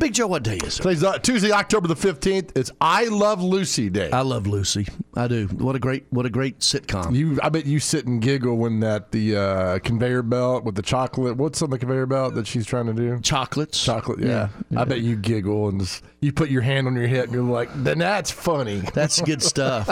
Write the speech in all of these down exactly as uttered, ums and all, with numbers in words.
Big Joe, what day is it? Today's uh, Tuesday, October the fifteenth. It's I Love Lucy Day. I love Lucy. I do. What a great, what a great sitcom. You, I bet you sit and giggle when that the uh, conveyor belt with the chocolate. What's on the conveyor belt that she's trying to do? Chocolates. Chocolate. Yeah. Yeah, yeah. I bet you giggle and just, you put your hand on your hip and you're like, then that's funny. That's good stuff.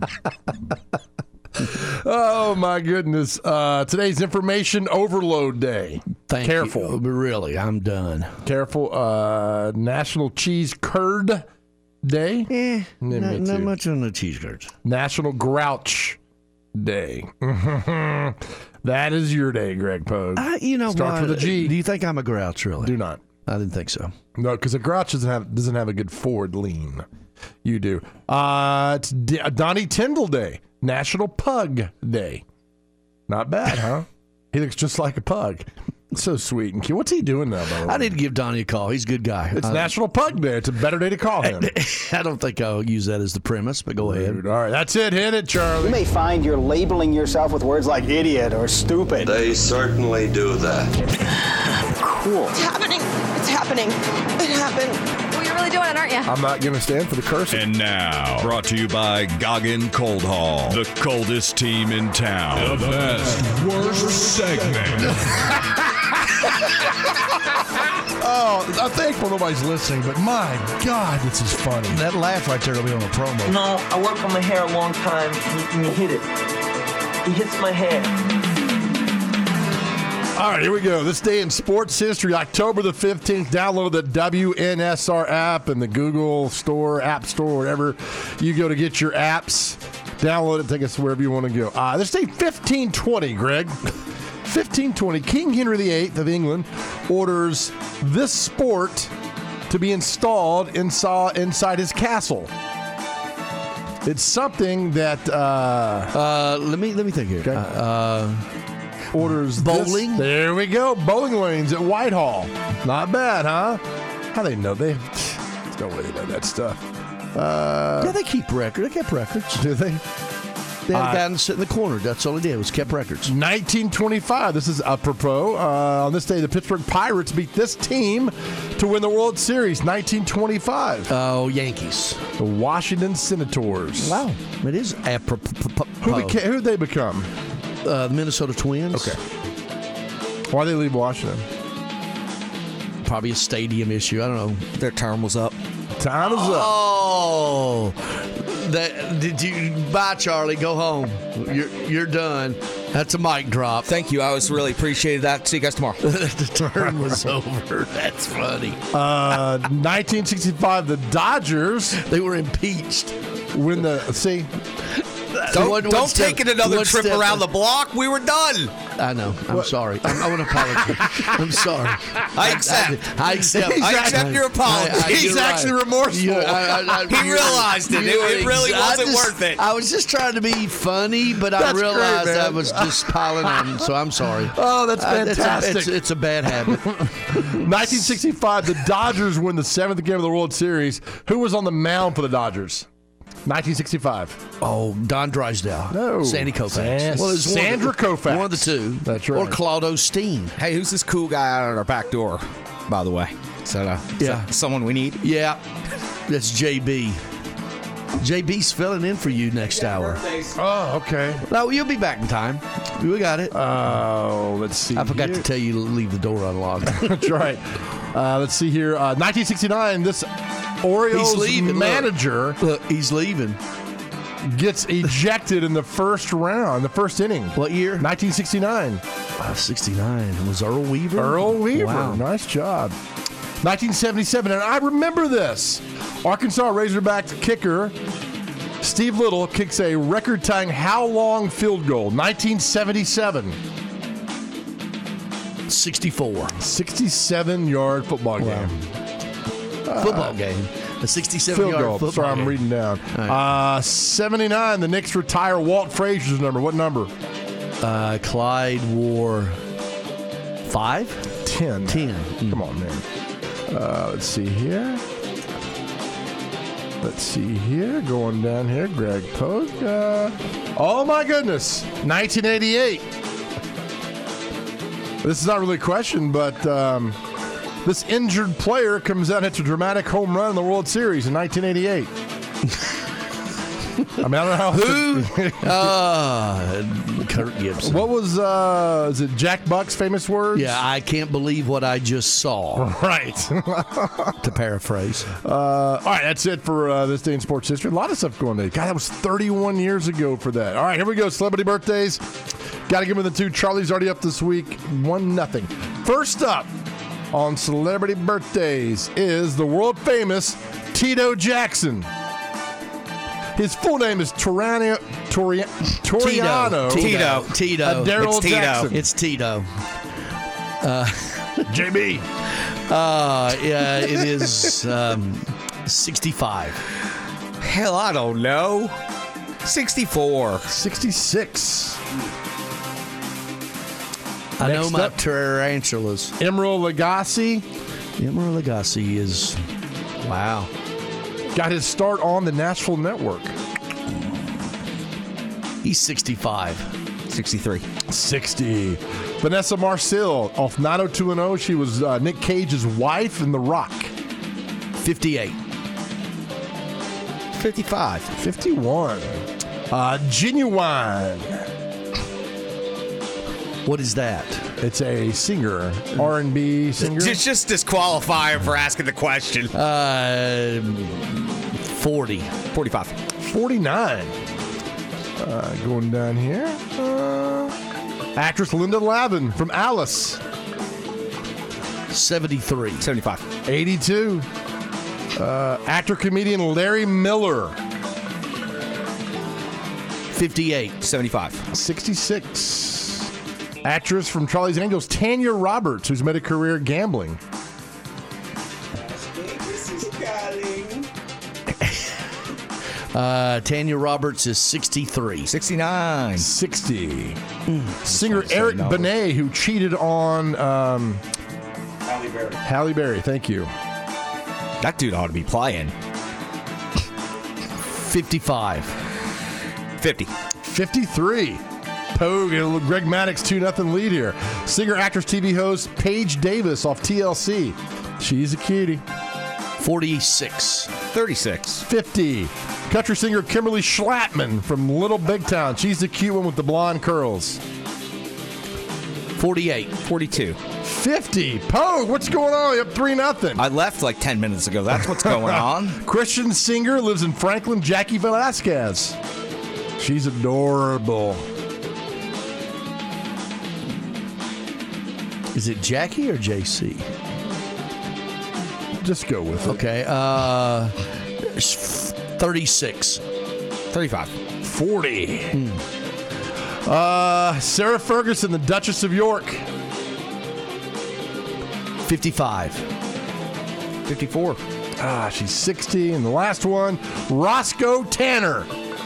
Oh my goodness! Uh, today's information overload day. Thank Careful. you. Really, I'm done. Careful. Uh, National Cheese Curd Day. Eh, Me not, not too. much on the cheese curds. National Grouch Day. That is your day, Greg Pogue. Uh, you know Starts what? with a G. Do you think I'm a grouch, really? Do not. I didn't think so. No, because a grouch doesn't have doesn't have a good forward lean. You do. Uh, it's D- Donnie Tyndall Day. National Pug Day. Not bad, huh? He looks just like a pug. So sweet and cute. What's he doing now, by the way? I need to give Donnie a call. He's a good guy. It's I, National Pug Day. It's a better day to call him. I don't think I'll use that as the premise, but go ahead. Dude, all right, that's it. Hit it, Charlie. You may find you're labeling yourself with words like idiot or stupid. They certainly do that. Cool. It's happening. It's happening. It happened. Well, you're really doing it, aren't you? I'm not going to stand for the cursing. And now, brought to you by Goggin Cold Hall, the coldest team in town. The best, worst segment. Oh, I'm thankful nobody's listening, but my God, this is funny. That laugh right there will be on the promo. No, I work on my hair a long time, and you hit it. He hits my hair. All right, here we go. This day in sports history, October the fifteenth. Download the W N S R app in the Google Store, App Store, wherever you go to get your apps. Download it, take us wherever you want to go. Uh, this day, fifteen twenty, Greg. fifteen twenty, King Henry the eighth of England orders this sport to be installed inside, inside his castle. It's something that uh, Uh, let me let me think here. Okay. Uh, uh, orders Bowling? This. There we go. Bowling lanes at Whitehall. Not bad, huh? How they know? They there's no way they know that stuff. Uh, yeah, they keep records. They kept records. do they? They had Uh, a guy sit in the corner. That's all he did was kept records. nineteen twenty-five. This is apropos. Uh, on this day, the Pittsburgh Pirates beat this team to win the World Series. nineteen twenty-five. Oh, Yankees. The Washington Senators. Wow, it is apropos. Who beca- who'd they become? Uh, the Minnesota Twins. Okay. Why'd they leave Washington? Probably a stadium issue. I don't know. Their term was up. Time is up. Oh, that, did you? Bye, Charlie. Go home. You're you're done. That's a mic drop. Thank you. I was really appreciated that. See you guys tomorrow. The term was over. That's funny. Uh, nineteen sixty-five, the Dodgers They were impeached. win the. See, Don't, One- one don't step- take it another one trip step- around the block. We were done. I know. I'm sorry. I'm, I want to apologize. I'm sorry. I accept. I, I accept. I accept your apology. I- I- He's you're actually right. remorseful. You- I- I- I- He you're- realized it. It- you're it really ex- I wasn't just- worth it. I was just trying to be funny, but I That's great, realized man. I was just piling on. So I'm sorry. Oh, that's Uh, it's a- fantastic. It's, it's a bad habit. nineteen sixty-five, the Dodgers win the seventh game of the World Series. Who was on the mound for the Dodgers? nineteen sixty-five. Oh, Don Drysdale. No. Sandy Koufax. San- it was one of Sandra the- Koufax. One of the two. That's Or right. Claude Osteen. Hey, who's this cool guy out at our back door, by the way? Is that, uh, is Yeah. that someone we need? Yeah, that's J B. J B's filling in for you next hour. Oh, okay. No, you'll be back in time. We got it. Oh, let's see. I forgot here. to tell you to leave the door unlocked. That's right. Uh, let's see here. Uh, nineteen sixty-nine, this Orioles He's leaving. Look. manager Look, he's leaving. gets ejected in the first round, the first inning. What year? nineteen sixty-nine. Uh, sixty-nine. Was Earl Weaver? Earl Weaver. Wow. Nice job. nineteen seventy-seven, and I remember this. Arkansas Razorback kicker Steve Little kicks a record-tying how-long field goal? nineteen seventy-seven. sixty-four. sixty-seven-yard football game. Football game. A sixty-seven Field yard goal. football Sorry, I'm game. reading down. All right. Uh, seventy-nine, the Knicks retire Walt Frazier's number. What number? Uh, Clyde wore five? ten. Ten. Come on, man. Uh, let's see here. Let's see here. Going down here. Greg Pogue. Uh, oh, my goodness. nineteen eighty-eight. This is not really a question, but um, This injured player comes out and hits a dramatic home run in the World Series in nineteen eighty-eight. I mean, I don't know how. Who? uh, Kurt Gibson. What was, uh, is it Jack Buck's famous words? Yeah, I can't believe what I just saw. Right. To paraphrase. Uh, all right, that's it for uh, this day in sports history. A lot of stuff going on. God, that was thirty-one years ago for that. All right, here we go. Celebrity birthdays. Got to give me the two. Charlie's already up this week. One nothing. First up on celebrity birthdays is the world famous Tito Jackson. His full name is Torano, Tori, Toriano. Tito. Tito. Tito. Uh, Daryl It's Tito. Jackson. It's Tito. Uh, J B. Uh, yeah, it is um, sixty-five. Hell, I don't know. sixty-four. sixty-six. I know Next my up. tarantulas. Emeril Lagasse Emeril Lagasse is, wow. got his start on the Nashville Network. He's sixty-five. sixty-three. sixty. Vanessa Marcil off nine oh two one oh. She was uh, Nick Cage's wife in The Rock. fifty-eight. fifty-five. fifty-one. Uh, Genuine. What is that? It's a singer, R and B singer. Just, just disqualify him for asking the question. Uh, forty. forty-five. forty-nine. Uh, going down here. Uh, actress Linda Lavin from Alice. seventy-three. seventy-five. eighty-two. Uh, actor comedian Larry Miller. fifty-eight. seventy-five. sixty-six. Actress from Charlie's Angels, Tanya Roberts, who's made a career gambling. Uh, Tanya Roberts is sixty-three. sixty-nine. sixty. Singer say Eric no. Benet, who cheated on um, Halle Berry. Halle Berry. Thank you. That dude ought to be playing. fifty-five. fifty. fifty-three. Pogue, a little Greg Maddox two nothing lead here. Singer, actress, T V host Paige Davis off T L C. She's a cutie. forty-six. thirty-six. fifty. Country singer Kimberly Schlattman from Little Big Town. She's the cute one with the blonde curls. forty-eight. forty-two. fifty. Pogue, what's going on? You up three nothing. I left like ten minutes ago. That's what's going on. Christian singer lives in Franklin, Jackie Velasquez. She's adorable. Is it Jackie or J C? Just go with it. Okay. Uh, thirty-six. thirty-five. forty. Uh, Sarah Ferguson, the Duchess of York. fifty-five. fifty-four. Ah, she's sixty. And the last one, Roscoe Tanner.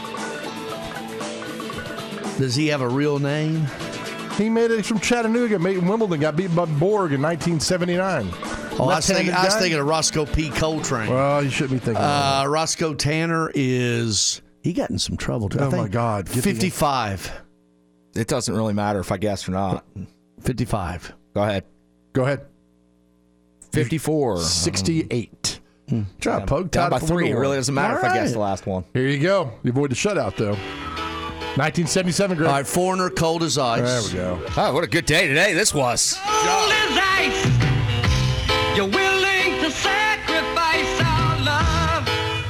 Does he have a real name? He made it from Chattanooga, made it in Wimbledon, got beaten by Borg in nineteen seventy-nine. Oh, I was, thinking, I was guy? thinking of Roscoe P. Coltrane. Well, you shouldn't be thinking Uh, of Roscoe Tanner is. He got in some trouble, too. I Oh, my think God. Get the- fifty-five. It doesn't really matter if I guess or not. fifty-five. Go ahead. Go ahead. fifty-four. sixty-eight. Good job, Down- Pogue. Down Tied by up for three. It winner. really doesn't matter All if I guess right. the last one. Here you go. You avoid the shutout, though. nineteen seventy-seven, Greg. All right, Foreigner, Cold as Ice. There we go. Oh, what a good day today this was. You're willing to sacrifice our love.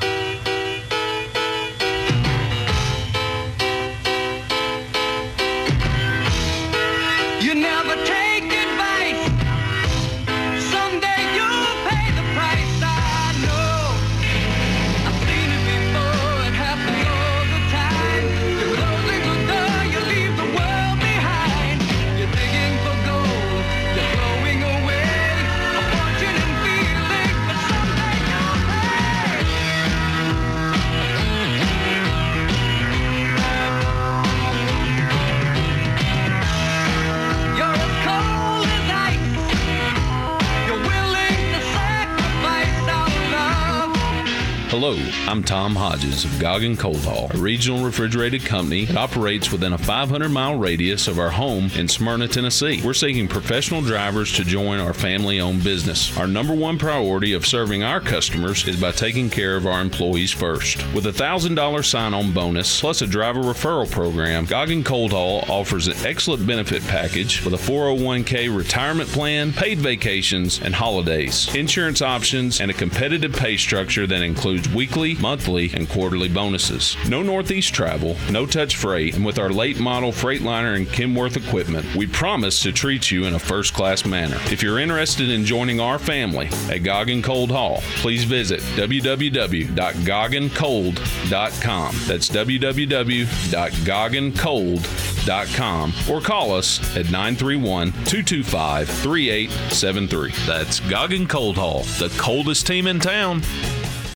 You never take advice. Someday you'll pay the price. I know. I've seen it before. It happens all the time. You're closing the door. You leave the world behind. You're digging for gold. You're throwing away a fortune in Hello, I'm Tom Hodges of Goggin Cold Haul, a regional refrigerated company that operates within a five hundred mile radius of our home in Smyrna, Tennessee. We're seeking professional drivers to join our family-owned business. Our number one priority of serving our customers is by taking care of our employees first. With a one thousand dollars sign-on bonus plus a driver referral program, Goggin Cold Haul offers an excellent benefit package with a four oh one k retirement plan, paid vacations, and holidays, insurance options, and a competitive pay structure that includes weekly, monthly, and quarterly bonuses. No Northeast travel, no touch freight, and with our late model Freightliner and Kenworth equipment, we promise to treat you in a first-class manner. If you're interested in joining our family at Goggin Cold Haul, please visit w w w dot goggin cold dot com. That's w w w dot goggin cold dot com or call us at nine three one, two two five, three eight seven three. That's Goggin Cold Haul, the coldest team in town.